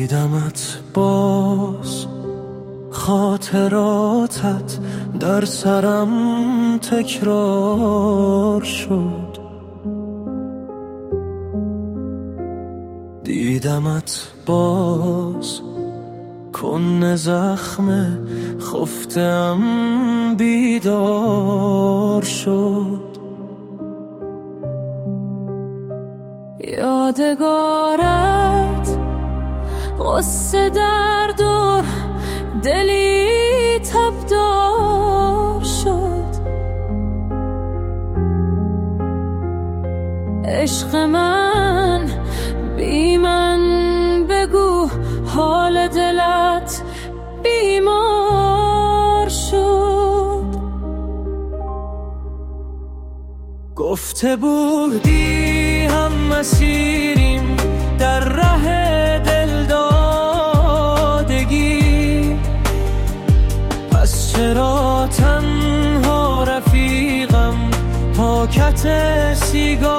دیدمت باز، خاطراتت در سرم تکرار شد. دیدمت باز، کن زخم خفتم بیدار شد. یادگارت غصه در دور دلی تبدار شد. عشق من بی من بگو حال دلت بیمار شد. گفته بودی هم مسیریم در ره دلدادگی، پس چرا تنها رفیقم پاکت سیگار